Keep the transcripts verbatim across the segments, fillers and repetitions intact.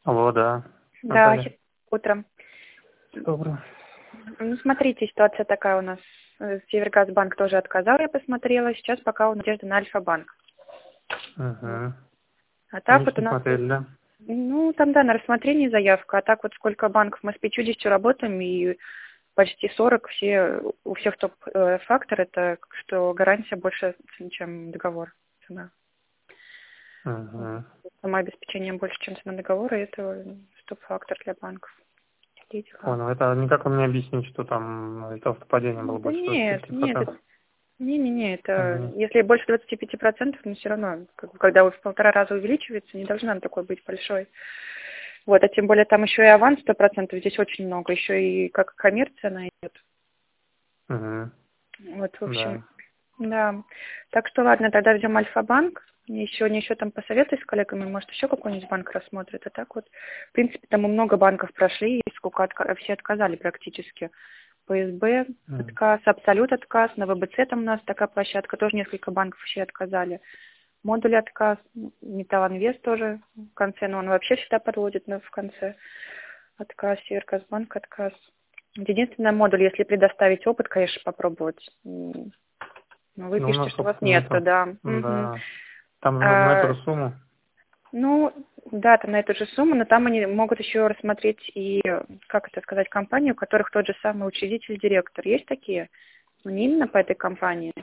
Алло, да. Да, Наталья. хи- утром. Доброе. Ну, смотрите, ситуация такая у нас. Э, Севергазбанк тоже отказал, я посмотрела. Сейчас пока у Надежды на Альфа-банк. Вот. Угу. А так Ничего вот у не нас, смотрели, да? ну, там, да, на рассмотрении заявка. А так вот сколько банков мы с пятьюдесятью работаем, и почти сорок, все, у всех топ-фактор, это что гарантия больше, чем договор. Цена. Угу. Самообеспечение больше, чем цена договора, это топ-фактор для банков. Лидика. Понял. Это никак вы мне объяснить, что там из-за совпадения было Да больше нет, нет, двадцати пяти процентов? не-не-не, это Угу. если больше двадцати пяти процентов, но все равно, как бы, когда в полтора раза увеличивается, не должна она такой быть большой. Вот, а тем более там еще и аванс сто процентов, здесь очень много, еще и как коммерция она идет. Угу. Вот, в общем, Да. да. Так что ладно, тогда ждем Альфа-банк. Мне сегодня еще там посоветуй с коллегами, может, еще какой-нибудь банк рассмотрит. А так вот, в принципе, там мы много банков прошли, и сколько отка- все отказали практически. ПСБ М. отказ, Абсолют отказ, на ВБЦ там у нас такая площадка, тоже несколько банков вообще отказали. Модуль отказ, Металлинвест тоже в конце, но он вообще всегда подводит, но в конце отказ, Севергазбанк отказ. Вот единственное, модуль, если предоставить опыт, конечно, попробовать. М, Но вы Ну, у пишете, нас что у вас опыта нет, нету. да. Мгм. Да. Там же на эту А, же сумму. ну, да, там на эту же сумму, но там они могут еще рассмотреть и, как это сказать, компанию, у которых тот же самый учредитель, директор. Есть такие? Но не именно по этой компании.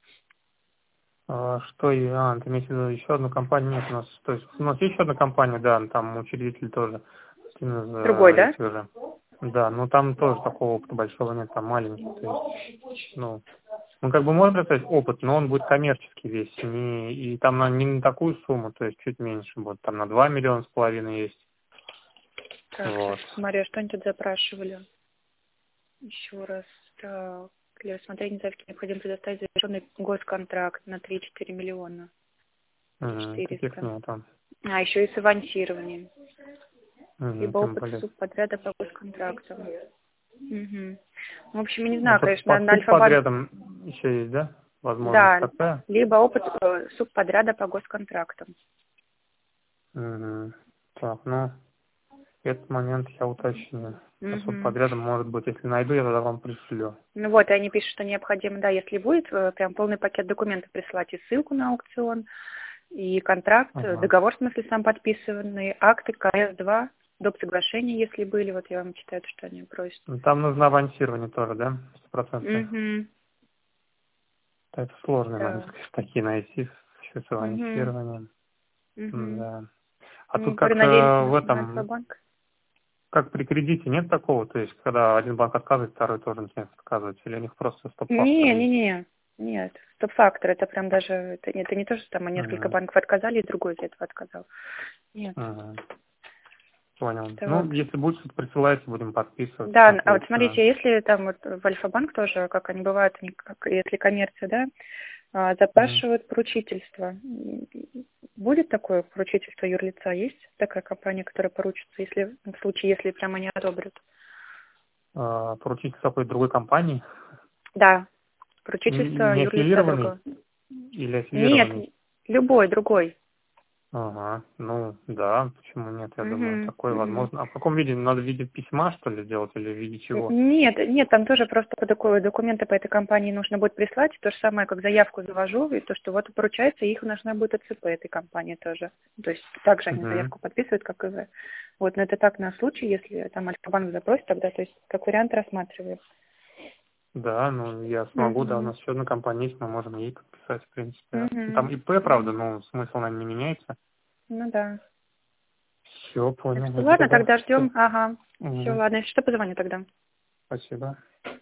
А, что и... А, ты имеешь в виду еще одну компанию? Нет, у нас... То есть у нас есть еще одна компания, да, там учредитель тоже. Один из Другой, э, да? этих же. Да, но там тоже такого опыта большого нет, там маленький. То есть, ну, ну, как бы можно сказать опыт, но он будет коммерческий весь. Не, и там на, не на такую сумму, то есть чуть меньше будет. Там на два миллиона с половиной есть. Так, сейчас Вот. смотрю, что они тут запрашивали. Еще раз. Так, для рассмотрения заявки необходимо предоставить завершенный госконтракт на три-четыре миллиона. Угу, таких четыреста. нет там. А, еще и с авансированием. Угу, Либо тем опыт более. субподряда по госконтрактам. Угу. В общем, я не знаю, Опыт конечно, по на, на Альфа-банк. субподрядам еще есть, да? Возможность Да, такая? либо опыт э, субподряда по госконтрактам. Угу. Так, ну, этот момент я уточню. По Угу. субподрядам, может быть, если найду, я тогда вам пришлю. Ну вот, и они пишут, что необходимо, да, если будет, э, прям полный пакет документов прислать и ссылку на аукцион, и контракт, э, Ага. договор, в смысле, сам подписанный, акты КС два, доп. Соглашения, если были, вот я вам читаю, что они просят. Ну, там нужно авансирование тоже, да? Стопроцентное. Угу. Это сложный момент, Да. такие найти еще с Угу. авансированием. Угу. Да. А тут Ну, говорю, как э, надеемся в на этом, Альфа-банк. как при кредите нет такого, то есть когда один банк отказывает, второй тоже начинает отказывать, или у них просто стоп-фактор Не, не, есть? не, нет, стоп-фактор, это прям даже, это, не- это не то, что там несколько Угу. банков отказали, и другой из этого отказал. Нет, Угу. Понял. это Ну, вот. если будет что-то присылайте, будем подписывать, Да, н- а вот соответственно. смотрите, если там вот в Альфа-банк тоже, как они бывают, они как, если коммерция, да, а, Угу. запрашивают поручительство. М, Будет такое поручительство юрлица? Есть такая компания, которая поручится, если в случае, если прямо не одобрят? А, поручить какой-то другой компании, Да, Н- поручительство не юрлица аффилированный другого. или Нет, аффилированный? любой, другой. Ага, ну да, почему нет, я думаю, Угу, такое угу. возможно. А в каком виде? Надо в виде письма, что ли, делать или в виде Н- чего? Нет, нет, там тоже просто по такой документы по этой компании нужно будет прислать. То же самое, как заявку завожу, и то, что вот поручается, их нужна будет ОЦП этой компании тоже. То есть также они Угу. заявку подписывают, как и вы. Вот, но это так на случай, если там Альфа-банк запросит, тогда, то есть как вариант рассматриваем. Да, ну я смогу, да, у Угу. нас еще одна компания есть, мы можем ей подписать, в принципе. Ну, Угу. там ИП, правда, но смысл, наверное, не меняется. Ну да. Все, Так понял. что Ну ладно, тогда тогда все. ждем. Ага. Все, Угу. ладно, если что, позвоню тогда. Спасибо.